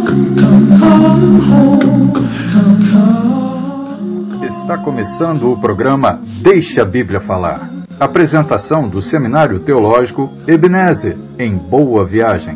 Está começando o programa Deixa a Bíblia Falar. Apresentação do Seminário Teológico Ebenezer, em Boa Viagem.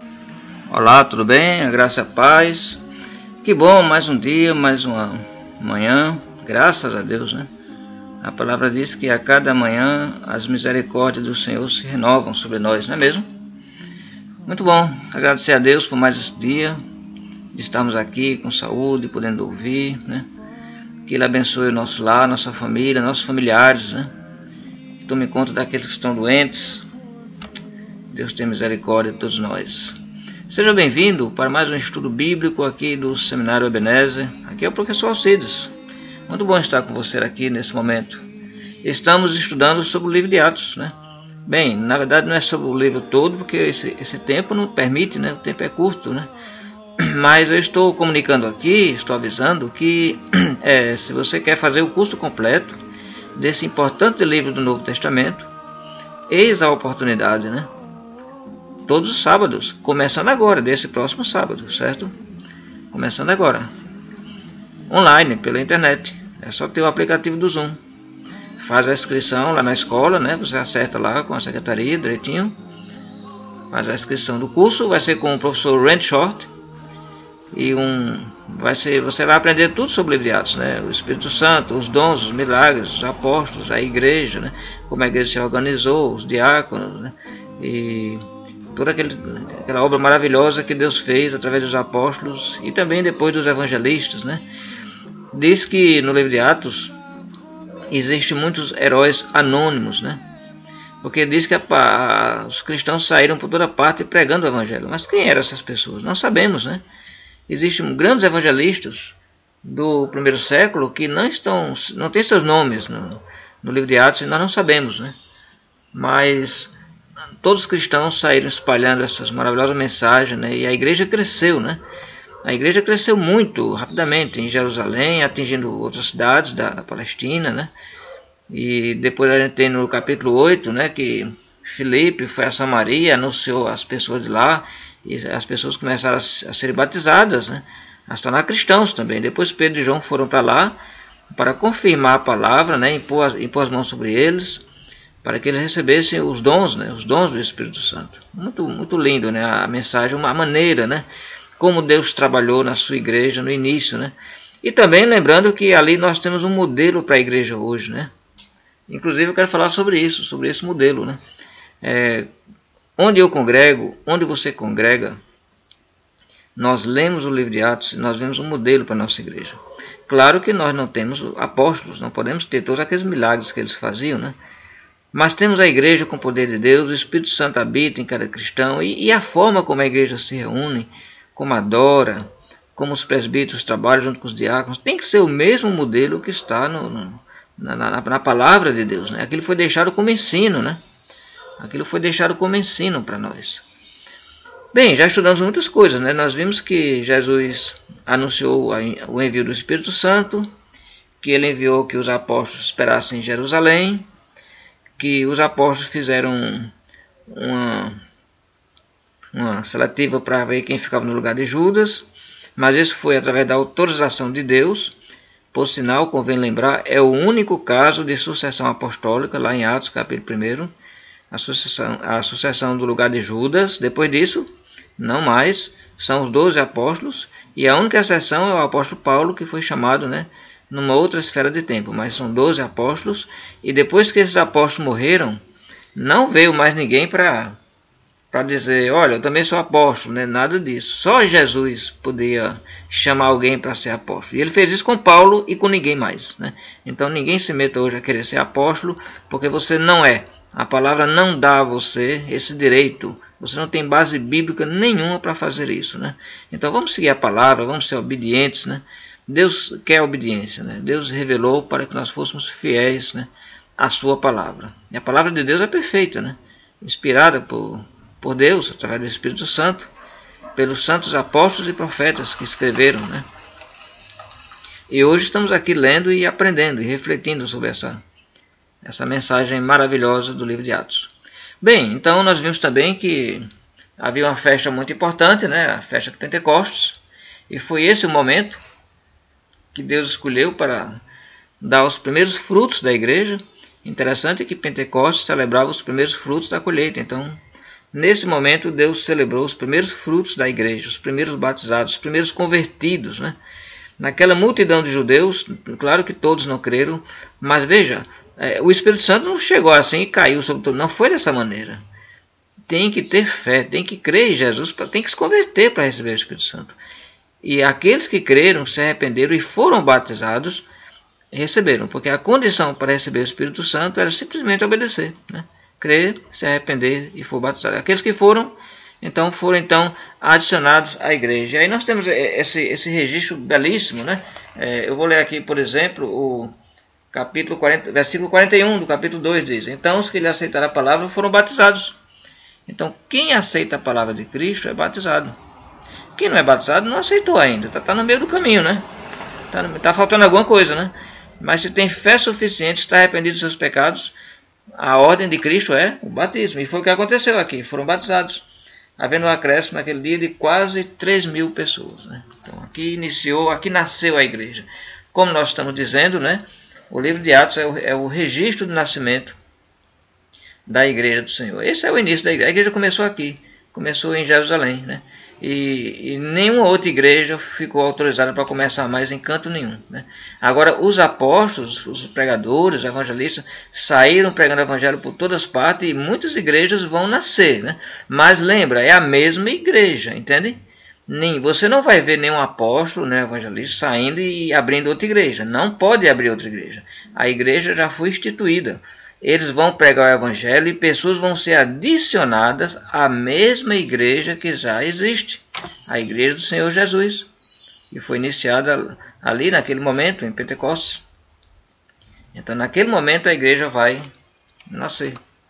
Olá, tudo bem? A graça e a paz. Que bom, mais um dia, mais uma manhã. Graças a Deus, né? A palavra diz que a cada manhã as misericórdias do Senhor se renovam sobre nós, não é mesmo? Muito bom, agradecer a Deus por mais esse dia, de estarmos aqui com saúde, podendo ouvir, né? Que Ele abençoe o nosso lar, nossa família, nossos familiares, né? Que tome conta daqueles que estão doentes. Deus tenha misericórdia de todos nós. Seja bem-vindo para mais um estudo bíblico aqui do Seminário Ebenezer. Aqui é o professor Alcides. Muito bom estar com você aqui nesse momento. Estamos estudando sobre o livro de Atos, né? Bem, na verdade não é sobre o livro todo, porque esse tempo não permite, né? O tempo é curto, né? Mas eu estou comunicando aqui, estou avisando que se você quer fazer o curso completo desse importante livro do Novo Testamento, eis a oportunidade, né? Todos os sábados, começando agora, desse próximo sábado, certo? Começando agora. Online, pela internet. É só ter o aplicativo do Zoom. Faz a inscrição lá na escola, né? Você acerta lá com a secretaria direitinho. Faz a inscrição do curso, vai ser com o professor Randy Short. E você vai aprender tudo sobre o livro de Atos, né? O Espírito Santo, os dons, os milagres, os apóstolos, a igreja, né? Como a igreja se organizou, os diáconos, né? E toda aquela obra maravilhosa que Deus fez através dos apóstolos e também depois dos evangelistas, né? Diz que no livro de Atos existem muitos heróis anônimos, né? Porque diz que os cristãos saíram por toda parte pregando o evangelho. Mas quem eram essas pessoas? Não sabemos, né? Existem grandes evangelistas do primeiro século que não têm seus nomes no livro de Atos e nós não sabemos, né? Mas todos os cristãos saíram espalhando essas maravilhosas mensagens, né? E a igreja cresceu, né? A igreja cresceu muito rapidamente em Jerusalém, atingindo outras cidades da Palestina, né? E depois a gente tem no capítulo 8, né, que Filipe foi a Samaria, anunciou às pessoas de lá, e as pessoas começaram a serem batizadas, né? A se tornar cristãos também. Depois Pedro e João foram para lá para confirmar a palavra, né? Impor as mãos sobre eles, para que eles recebessem os dons, né? Os dons do Espírito Santo. Muito, muito lindo, né? A mensagem, uma maneira, né? Como Deus trabalhou na sua igreja no início, né? E também lembrando que ali nós temos um modelo para a igreja hoje, né? Inclusive eu quero falar sobre isso, sobre esse modelo, né? Onde eu congrego, onde você congrega, nós lemos o livro de Atos e nós vemos um modelo para a nossa igreja. Claro que nós não temos apóstolos, não podemos ter todos aqueles milagres que eles faziam, né? Mas temos a igreja com o poder de Deus, o Espírito Santo habita em cada cristão e a forma como a igreja se reúne, como adora, como os presbíteros trabalham junto com os diáconos, tem que ser o mesmo modelo que está na palavra de Deus, né? Aquilo foi deixado como ensino, né? Aquilo foi deixado como ensino para nós. Bem, já estudamos muitas coisas, né? Nós vimos que Jesus anunciou o envio do Espírito Santo, que ele enviou que os apóstolos esperassem em Jerusalém, que os apóstolos fizeram uma seletiva para ver quem ficava no lugar de Judas, mas isso foi através da autorização de Deus. Por sinal, convém lembrar, é o único caso de sucessão apostólica, lá em Atos, capítulo 1, a sucessão do lugar de Judas. Depois disso, não mais, são os 12 apóstolos, e a única exceção é o apóstolo Paulo, que foi chamado, né, numa outra esfera de tempo, mas são 12 apóstolos, e depois que esses apóstolos morreram, não veio mais ninguém para dizer, olha, eu também sou apóstolo, né? Nada disso. Só Jesus podia chamar alguém para ser apóstolo. E ele fez isso com Paulo e com ninguém mais, né? Então ninguém se meta hoje a querer ser apóstolo, porque você não é. A palavra não dá a você esse direito. Você não tem base bíblica nenhuma para fazer isso, né? Então vamos seguir a palavra, vamos ser obedientes, né? Deus quer obediência, né? Deus revelou para que nós fôssemos fiéis, né, à sua palavra. E a palavra de Deus é perfeita, né? Inspirada por Deus, através do Espírito Santo, pelos santos apóstolos e profetas que escreveram, né? E hoje estamos aqui lendo e aprendendo e refletindo sobre essa mensagem maravilhosa do livro de Atos. Bem, então nós vimos também que havia uma festa muito importante, né? A festa de Pentecostes, e foi esse o momento que Deus escolheu para dar os primeiros frutos da igreja. Interessante que Pentecostes celebrava os primeiros frutos da colheita. Então, nesse momento, Deus celebrou os primeiros frutos da igreja, os primeiros batizados, os primeiros convertidos, né? Naquela multidão de judeus, claro que todos não creram, mas veja, o Espírito Santo não chegou assim e caiu sobre todo. Não foi dessa maneira. Tem que ter fé, tem que crer em Jesus, tem que se converter para receber o Espírito Santo. E aqueles que creram, se arrependeram e foram batizados, receberam, porque a condição para receber o Espírito Santo era simplesmente obedecer, né? Crer, se arrepender e for batizado. Aqueles que foram foram adicionados à igreja. E aí nós temos esse registro belíssimo, né? Eu vou ler aqui, por exemplo, o capítulo 40, versículo 41 do capítulo 2 diz: então os que lhe aceitaram a palavra foram batizados. Então quem aceita a palavra de Cristo é batizado. Quem não é batizado não aceitou ainda, está no meio do caminho, né? Está faltando alguma coisa, né? Mas se tem fé suficiente, está arrependido dos seus pecados, a ordem de Cristo é o batismo. E foi o que aconteceu aqui, foram batizados, havendo um acréscimo naquele dia de quase 3.000 pessoas, né? Então aqui nasceu a igreja. Como nós estamos dizendo, né? O livro de Atos é o registro do nascimento da igreja do Senhor. Esse é o início da igreja. A igreja começou aqui, começou em Jerusalém, né? E nenhuma outra igreja ficou autorizada para começar mais em canto nenhum, né? Agora, os apóstolos, os pregadores, os evangelistas, saíram pregando o evangelho por todas partes e muitas igrejas vão nascer, né? Mas lembra, é a mesma igreja, entende? Você não vai ver nenhum apóstolo, né, evangelista, saindo e abrindo outra igreja. Não pode abrir outra igreja. A igreja já foi instituída. Eles vão pregar o evangelho e pessoas vão ser adicionadas à mesma igreja que já existe, a igreja do Senhor Jesus, que foi iniciada ali naquele momento, em Pentecostes. Então naquele momento a igreja vai nascer.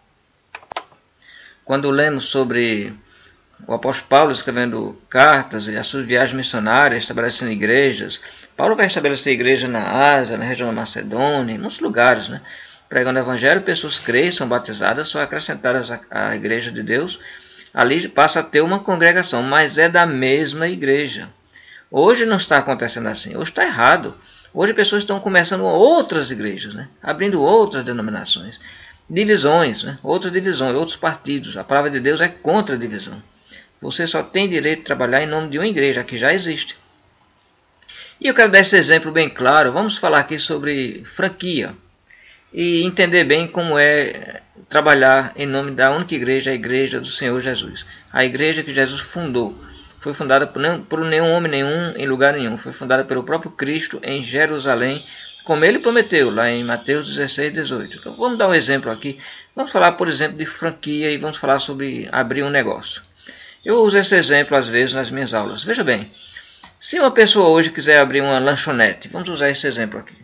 Quando lemos sobre o apóstolo Paulo escrevendo cartas e as suas viagens missionárias, estabelecendo igrejas, Paulo vai estabelecer igreja na Ásia, na região da Macedônia, em muitos lugares, né? Pregando o evangelho, pessoas creem, são batizadas, são acrescentadas à igreja de Deus. Ali passa a ter uma congregação, mas é da mesma igreja. Hoje não está acontecendo assim, hoje está errado. Hoje pessoas estão começando outras igrejas, né? Abrindo outras denominações, divisões, né? Outras divisões, outros partidos. A palavra de Deus é contra a divisão. Você só tem direito de trabalhar em nome de uma igreja que já existe. E eu quero dar esse exemplo bem claro. Vamos falar aqui sobre franquia e entender bem como é trabalhar em nome da única igreja, a igreja do Senhor Jesus. A igreja que Jesus fundou. Foi fundada por nenhum homem nenhum, em lugar nenhum. Foi fundada pelo próprio Cristo em Jerusalém, como ele prometeu, lá em Mateus 16, 18. Então vamos dar um exemplo aqui. Vamos falar, por exemplo, de franquia e vamos falar sobre abrir um negócio. Eu uso esse exemplo às vezes nas minhas aulas. Veja bem, se uma pessoa hoje quiser abrir uma lanchonete, vamos usar esse exemplo aqui.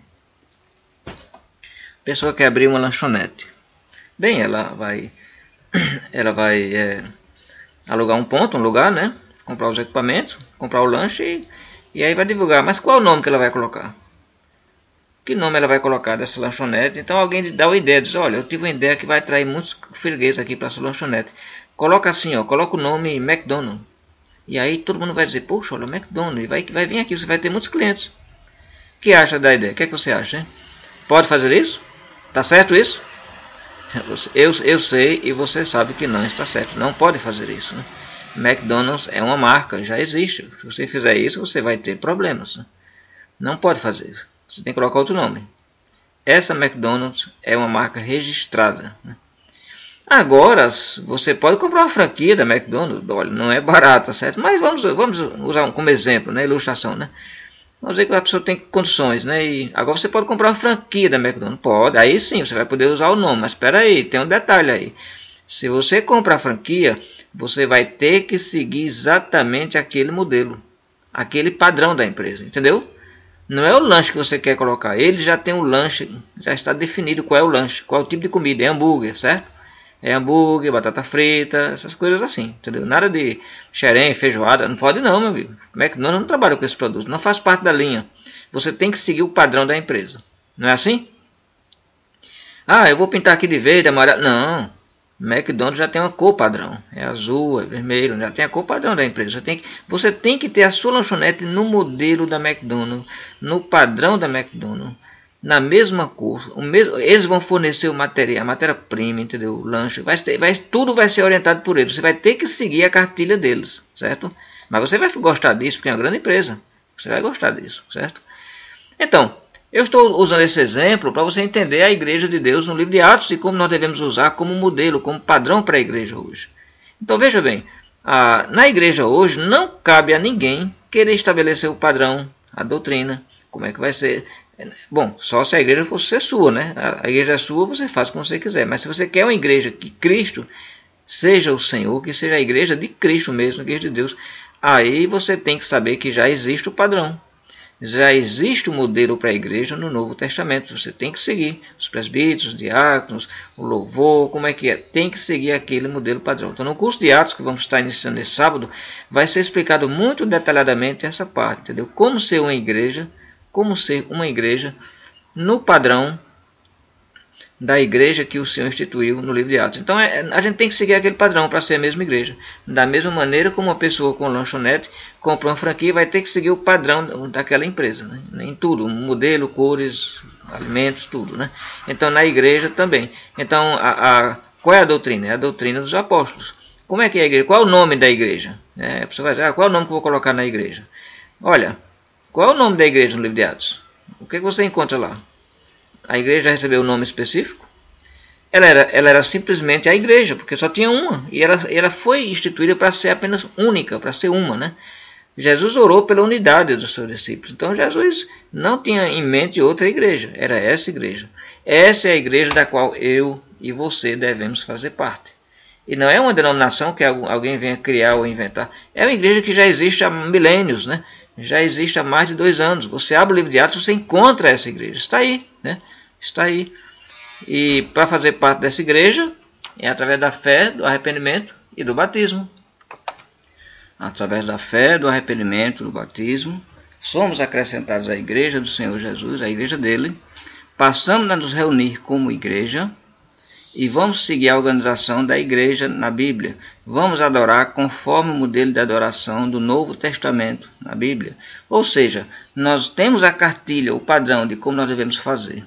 A pessoa quer abrir uma lanchonete. Bem, ela vai alugar um lugar, né? Comprar os equipamentos, comprar o lanche e aí vai divulgar. Mas qual é o nome que ela vai colocar? Que nome ela vai colocar dessa lanchonete? Então alguém dá uma ideia, diz: olha, eu tive uma ideia que vai atrair muitos fregueses aqui para essa lanchonete. Coloca assim, ó, coloca o nome McDonald's. E aí todo mundo vai dizer: poxa, olha, McDonald's, vai vir aqui, você vai ter muitos clientes. O que acha da ideia? O que é que você acha, hein? Pode fazer isso? Tá certo isso? Eu sei e você sabe que não está certo. Não pode fazer isso, né? McDonald's é uma marca, já existe. Se você fizer isso, você vai ter problemas, né? Não pode fazer isso. Você tem que colocar outro nome. Essa McDonald's é uma marca registrada, né? Agora, você pode comprar uma franquia da McDonald's. Olha, não é barata, certo? Mas vamos usar como exemplo, né? Ilustração, né? Vamos dizer que a pessoa tem condições, né? E agora você pode comprar uma franquia da McDonald's. Pode, aí sim, você vai poder usar o nome. Mas espera aí, tem um detalhe aí. Se você comprar a franquia, você vai ter que seguir exatamente aquele modelo, aquele padrão da empresa, entendeu? Não é o lanche que você quer colocar. Ele já tem um lanche, já está definido qual é o lanche, qual é o tipo de comida. É hambúrguer, certo? É hambúrguer, batata frita, essas coisas assim, entendeu? Nada de xerém, feijoada, não pode não, meu amigo. McDonald's não trabalha com esse produto, não faz parte da linha. Você tem que seguir o padrão da empresa. Não é assim? Ah, eu vou pintar aqui de verde, amarelo. Não, McDonald's já tem uma cor padrão, é azul, é vermelho, já tem a cor padrão da empresa. Você tem que ter a sua lanchonete no modelo da McDonald's, no padrão da McDonald's, na mesma cor. Eles vão fornecer a matéria-prima, entendeu? O lanche, tudo vai ser orientado por eles. Você vai ter que seguir a cartilha deles, certo? Mas você vai gostar disso, porque é uma grande empresa. Você vai gostar disso, certo? Então, eu estou usando esse exemplo para você entender a Igreja de Deus no livro de Atos e como nós devemos usar como modelo, como padrão para a igreja hoje. Então veja bem, na igreja hoje não cabe a ninguém querer estabelecer o padrão, a doutrina, como é que vai ser. Bom, só se a igreja fosse ser sua, né? A igreja é sua, você faz como você quiser. Mas se você quer uma igreja que Cristo seja o Senhor, que seja a igreja de Cristo mesmo, a igreja de Deus, aí você tem que saber que já existe o padrão. Já existe o modelo para a igreja no Novo Testamento. Você tem que seguir os presbíteros, os diáconos, o louvor, como é que é. Tem que seguir aquele modelo padrão. Então, no curso de Atos, que vamos estar iniciando nesse sábado, vai ser explicado muito detalhadamente essa parte, entendeu? Como ser uma igreja no padrão da igreja que o Senhor instituiu no livro de Atos. Então a gente tem que seguir aquele padrão para ser a mesma igreja. Da mesma maneira como uma pessoa com lanchonete compra uma franquia, vai ter que seguir o padrão daquela empresa, né? Em tudo, modelo, cores, alimentos, tudo, né? Então na igreja também. Então qual é a doutrina? É a doutrina dos apóstolos. Como é que é a igreja? Qual é o nome da igreja? A pessoa vai dizer, qual é o nome que eu vou colocar na igreja? Olha, qual é o nome da igreja no livro de Atos? O que você encontra lá? A igreja recebeu um nome específico? Ela era simplesmente a igreja, porque só tinha uma. E ela foi instituída para ser apenas única, para ser uma, né? Jesus orou pela unidade dos seus discípulos. Então Jesus não tinha em mente outra igreja. Era essa igreja. Essa é a igreja da qual eu e você devemos fazer parte. E não é uma denominação que alguém venha criar ou inventar. É uma igreja que já existe há milênios, né? Já existe há mais de 2 anos. Você abre o livro de Atos, você encontra essa igreja. Está aí, né? Está aí. E para fazer parte dessa igreja, é através da fé, do arrependimento e do batismo. Através da fé, do arrependimento, do batismo, somos acrescentados à igreja do Senhor Jesus, à igreja dele. Passamos a nos reunir como igreja e vamos seguir a organização da igreja na Bíblia. Vamos adorar conforme o modelo de adoração do Novo Testamento na Bíblia. Ou seja, nós temos a cartilha, o padrão de como nós devemos fazer.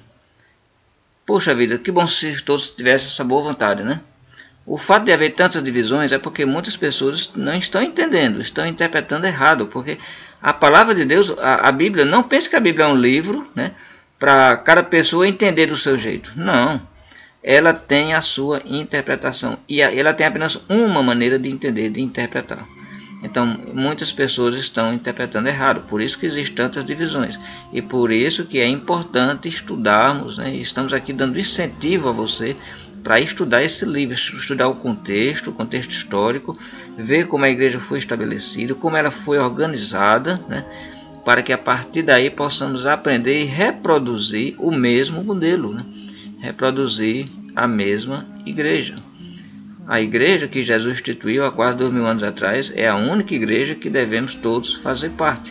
Poxa vida, que bom se todos tivessem essa boa vontade, né? O fato de haver tantas divisões é porque muitas pessoas não estão entendendo, estão interpretando errado, porque a palavra de Deus, a Bíblia, não pense que a Bíblia é um livro, né, para cada pessoa entender do seu jeito. Não, ela tem a sua interpretação e ela tem apenas uma maneira de entender, de interpretar. Então, muitas pessoas estão interpretando errado, por isso que existem tantas divisões. E por isso que é importante estudarmos, né? Estamos aqui dando incentivo a você para estudar esse livro, estudar o contexto histórico, ver como a igreja foi estabelecida, como ela foi organizada, né? Para que a partir daí possamos aprender e reproduzir o mesmo modelo, né? Reproduzir a mesma igreja. A igreja que Jesus instituiu há quase 2000 anos atrás é a única igreja que devemos todos fazer parte.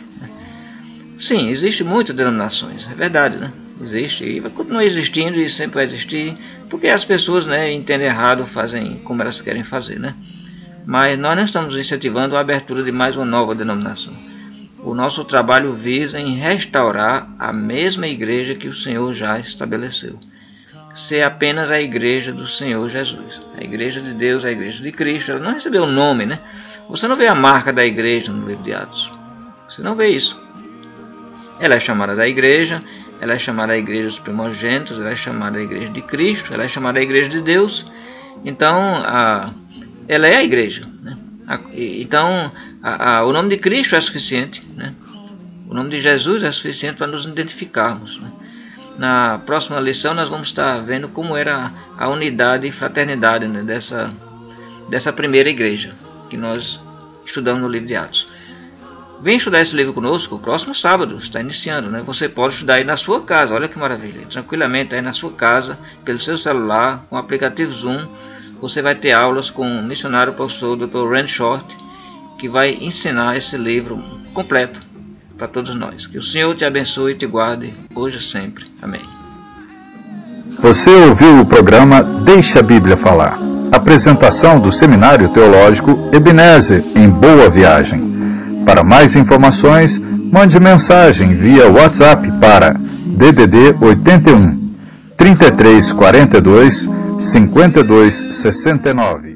Sim, existem muitas denominações, é verdade, né? Existe e vai continuar existindo e sempre vai existir, porque as pessoas, né, entendem errado, fazem como elas querem fazer, né? Mas nós não estamos incentivando a abertura de mais uma nova denominação. O nosso trabalho visa em restaurar a mesma igreja que o Senhor já estabeleceu. Ser apenas a igreja do Senhor Jesus, a igreja de Deus, a igreja de Cristo. Ela não recebeu o nome, né? Você não vê a marca da igreja no livro de Atos. Você não vê isso. Ela é chamada da igreja, ela é chamada a igreja dos primogênitos, ela é chamada a igreja de Cristo, ela é chamada a igreja de Deus. Então, ela é a igreja, né? Então, o nome de Cristo é suficiente, né? O nome de Jesus é suficiente para nos identificarmos, né? Na próxima lição nós vamos estar vendo como era a unidade e fraternidade, né, dessa primeira igreja que nós estudamos no livro de Atos. Vem estudar esse livro conosco, o próximo sábado, está iniciando, né? Você pode estudar aí na sua casa, olha que maravilha, tranquilamente aí na sua casa, pelo seu celular, com o aplicativo Zoom, você vai ter aulas com o missionário professor Dr. Randy Short, que vai ensinar esse livro completo para todos nós. Que o Senhor te abençoe e te guarde hoje e sempre. Amém. Você ouviu o programa Deixa a Bíblia Falar. Apresentação do Seminário Teológico Ebenezer, em Boa Viagem. Para mais informações, mande mensagem via WhatsApp para DDD 81 3342 5269.